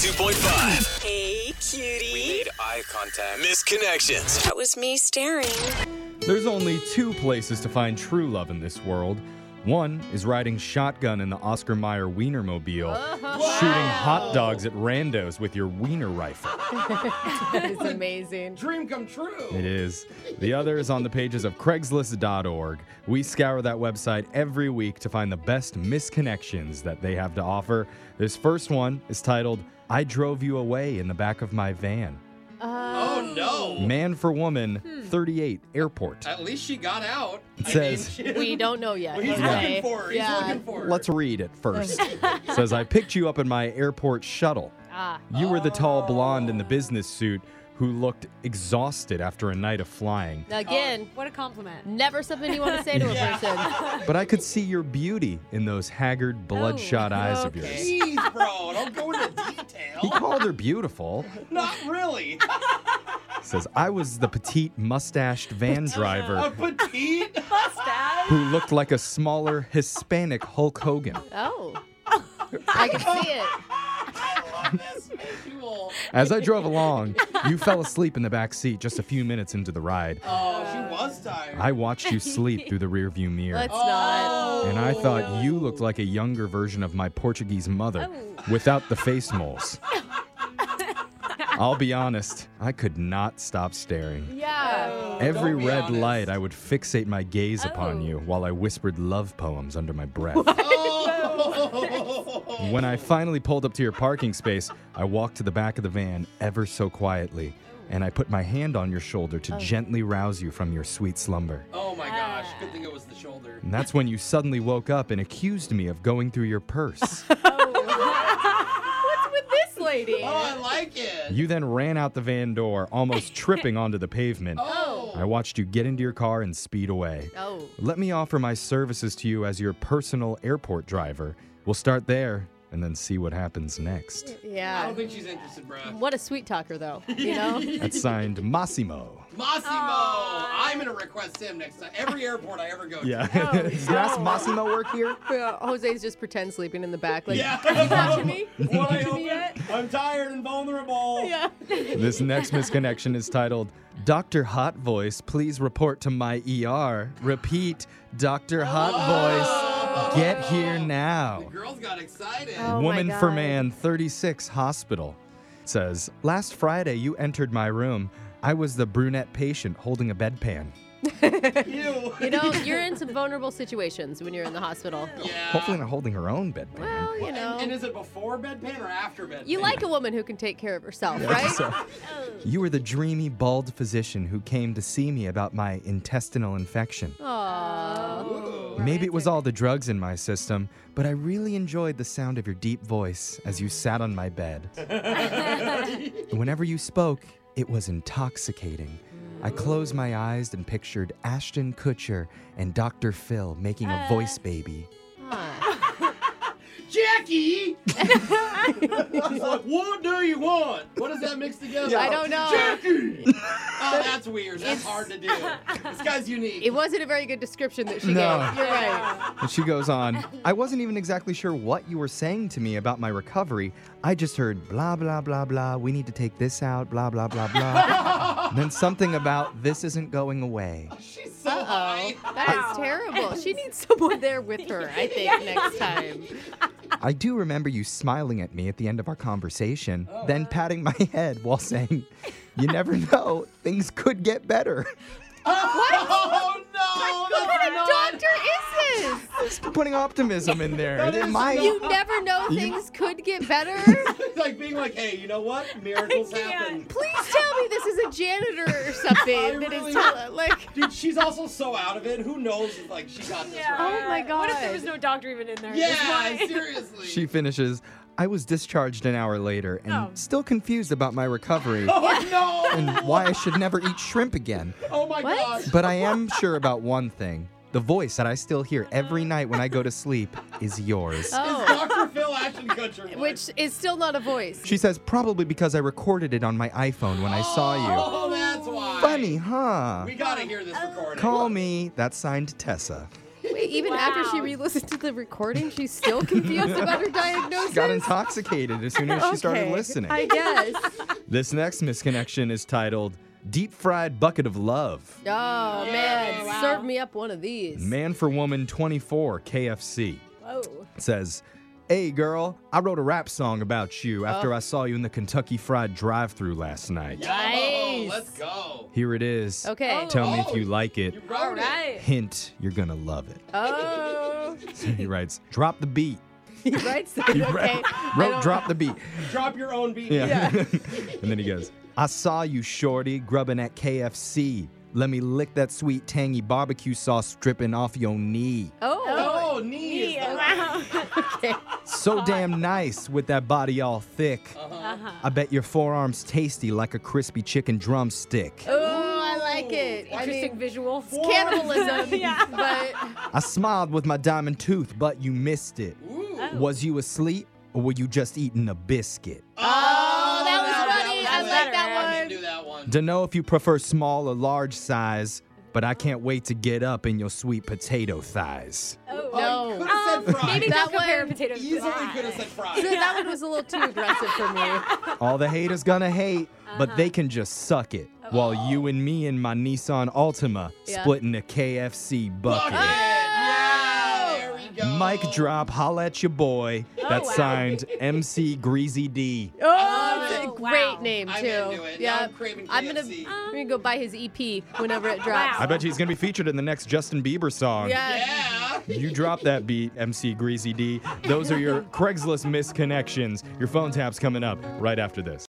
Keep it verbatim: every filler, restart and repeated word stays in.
two point five. Hey, cutie. We made eye contact. Misconnections. That was me staring. There's only two places to find true love in this world. One is riding shotgun in the Oscar Mayer Wienermobile, Oh, shooting hot dogs at randos with your wiener rifle. That is amazing. Dream come true. It is. The other is on the pages of Craigslist dot org. We scour that website every week to find the best misconnections that they have to offer. This first one is titled, I Drove You Away in the Back of My Van. Oh, no. Man for woman, thirty-eight, airport. At least she got out. It says- I mean, We don't know yet. Well, he's Okay. looking for her. He's Yeah. looking for her. Let's read it first. It says, I picked you up in my airport shuttle. Ah. You were the tall blonde in the business suit who looked exhausted after a night of flying. Again, What a compliment. never something you want to say to a Yeah. person. But I could see your beauty in those haggard, bloodshot Oh, eyes of okay. yours. Jeez, bro. Don't go into He detail. called her beautiful. Not really. He says, I was the petite, mustached van A driver petite. Mustache. who looked like a smaller Hispanic Hulk Hogan. Oh. I can see it. I love this visual. As I drove along, you fell asleep in the back seat just a few minutes into the ride. Oh, she was tired. I watched you sleep through the rearview mirror. Let's not. And I thought you looked like a younger version of my Portuguese mother without the face moles. I'll be honest, I could not stop staring. Yeah. Every Don't be red honest. light, I would fixate my gaze upon Oh. you while I whispered love poems under my breath. Oh. When I finally pulled up to your parking space, I walked to the back of the van ever so quietly, and I put my hand on your shoulder to gently rouse you from your sweet slumber. Oh my gosh. Good thing it was the shoulder. And that's when you suddenly woke up and accused me of going through your purse. What's with this lady? Oh, I like it. You then ran out the van door, almost tripping onto the pavement. Oh. I watched you get into your car and speed away. Oh. Let me offer my services to you as your personal airport driver. We'll start there and then see what happens next. I Yeah. don't think she's interested, bro. What a sweet talker, though. You know? That's signed Massimo. Massimo. I'm going to request him next time. Every airport I ever go to. Yeah. Does Mas- Massimo work here? Yeah, Jose's just pretend sleeping in the back. Like, Yeah. are you watching me? When I Watching open, me yet? I'm tired and vulnerable. Yeah. This next misconnection is titled, Doctor Hot Voice, please report to my E R. Repeat, Doctor Hot Voice, get here now. The girls got excited. Oh. my Woman for God. man, thirty-six, hospital. Says, last Friday you entered my room. I was the brunette patient holding a bedpan. You. You know, you're in some vulnerable situations when you're in the hospital. Yeah. Hopefully not holding her own bedpan. Well, you know. And, and is it before bedpan or after bedpan? You like a woman who can take care of herself, right? So, you were the dreamy, bald physician who came to see me about my intestinal infection. Aww. Maybe it was all the drugs in my system, but I really enjoyed the sound of your deep voice as you sat on my bed. Whenever you spoke, it was intoxicating. I closed my eyes and pictured Ashton Kutcher and Doctor Phil making a voice baby. Jackie! She's like, what do you want? What does that mix together? I don't know. Jackie! Oh, that's weird. That's hard to do. This guy's unique. It wasn't a very good description that she No. gave. You're right. And she goes on, I wasn't even exactly sure what you were saying to me about my recovery. I just heard blah, blah, blah, blah. We need to take this out, blah, blah, blah, blah. And then something about this isn't going away. She's so Uh-oh. high. That is terrible. She needs someone there with her, I think, next time. I do remember you smiling at me at the end of our conversation, then patting my head while saying, you never know, things could get better. Oh, no! What kind of That's doctor is this? Just putting optimism in there. That It is might- You never know things could get better? It's like being like, hey, you know what? Miracles happen. Please tell me this is a janitor or something I that really- is tell- like. Dude, she's also so out of it. Who knows if, like, she got this Yeah. right? Oh my What if there God. was no doctor even in there? Yeah, That's why. seriously. She finishes, I was discharged an hour later and Oh. still confused about my recovery Oh, no! and why I should never eat shrimp again. Oh, my What? gosh. But I am sure about one thing. The voice that I still hear every night when I go to sleep is yours. It's Oh. Doctor Phil Ashton Kutcher. Which is still not a voice. She says, probably because I recorded it on my iPhone when I saw you. Oh, that's why. Funny, huh? We gotta hear this recording. Call me. That's signed Tessa. Wait, even after she Wow. re-listened to the recording, she's still confused about her diagnosis? Got intoxicated as soon as she started Okay, listening. I guess. This next misconnection is titled Deep Fried Bucket of Love. Oh, man. wow. Serve me up one of these. Man for Woman twenty-four, K F C, Whoa. says, Hey girl, I wrote a rap song about you after I saw you in the Kentucky Fried drive-thru last night. Yo, let's go. Here it is. Okay. Tell me Oh. if you like it. You wrote All it. right. Hint, you're gonna love it. Oh. So he writes, drop the beat. He writes that. He Okay. wrote, I wrote don't- drop the beat. Drop your own beat. Yeah. And then he goes, I saw you, shorty, grubbing at K F C. Let me lick that sweet, tangy barbecue sauce dripping off your knee. Oh. Oh, knee is the Wow. Okay. So damn nice with that body all thick. Uh-huh. I bet your forearm's tasty like a crispy chicken drumstick. Oh, I like it. I Interesting mean, visual. cannibalism. Yeah. But I smiled with my diamond tooth, but you missed it. Ooh. Oh. Was you asleep or were you just eating a biscuit? oh, that was that funny. was I good. like that I one. didn't do that one. Dunno if you prefer small or large size, but I can't wait to get up in your sweet potato thighs. Oh. No. You could have said Um, fried. maybe That don't compare one potatoes to Easily that. could have said So fried. that one was a little too aggressive for me. All the haters gonna hate, but they can just suck it. While you and me and my Nissan Altima Yeah. splitting a K F C bucket. Bucket. Yeah. There we go. Mic drop, holla at your boy. That's wow. signed M C Greasy D. Oh, it's a Oh, great wow. name too. I'm into it. Now Yeah, I'm craving I'm gonna, K F C. I'm gonna go buy his E P whenever it drops. I bet you he's gonna be featured in the next Justin Bieber song. Yeah. Yeah. You drop that beat, M C Greasy D. Those are your Craigslist misconnections. Your phone tap's coming up right after this.